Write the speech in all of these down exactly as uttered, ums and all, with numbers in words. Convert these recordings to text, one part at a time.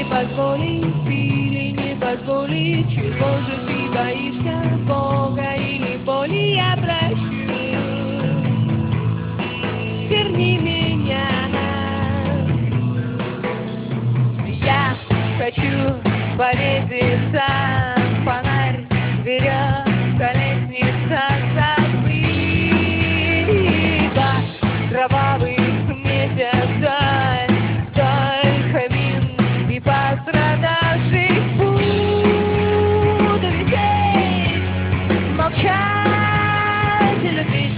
позволить или не позволить? Чего же ты боишься, Бога или боли? Я прощу, верни меня. Я хочу повеситься, фонарь берет, лестница забыта, кровавых месяца, только мин и пострадавших буду висеть, молчать и любить.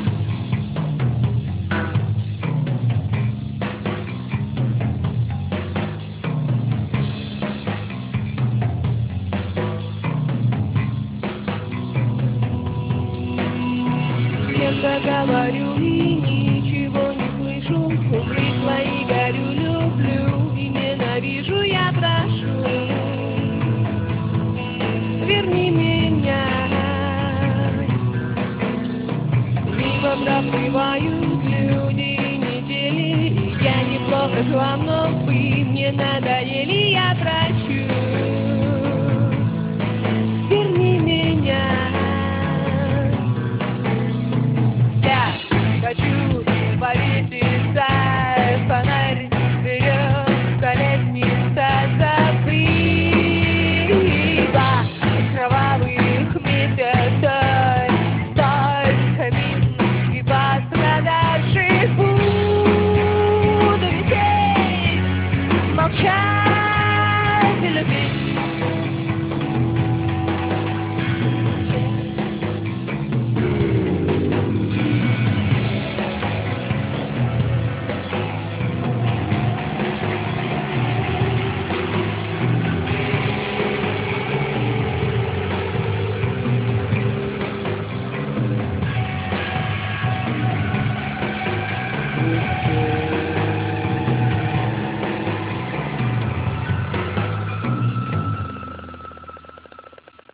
Тихо говорю и ничего не слышу, увлекла и горю, люблю и ненавижу, я прошу, верни меня. Мимо проплывают люди и недели, и я неплохо жила, но вы мне надоели, я прощу, верни меня. Хочу повеситься, фонарь берет, лестница забыта, кровавых месяцев, только мин и пострадавших буду висеть, молчать и любить.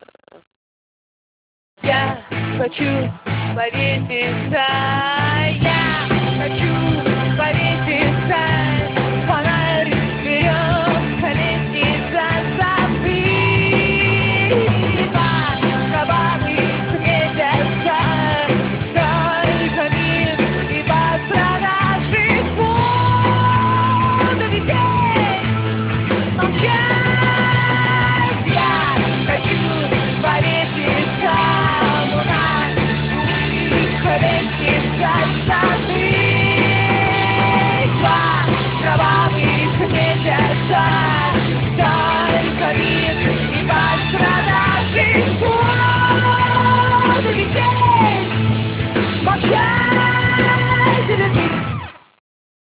Я хочу повеситься, я